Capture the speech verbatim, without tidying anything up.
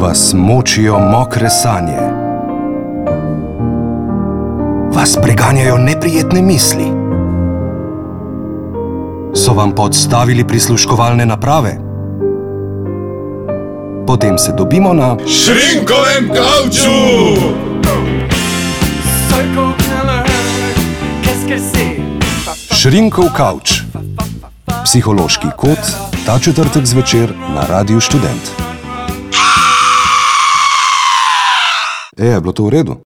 Vas močijo mokre sanje? Vas preganjajo neprijetne misli? So vam podstavili prisluškovalne naprave? Potem se dobimo na Šrinkovem kavču! Šrinkov kavč. Psihološki kot ta četrtek zvečer na Radiu Študent. E, je bilo to v redu?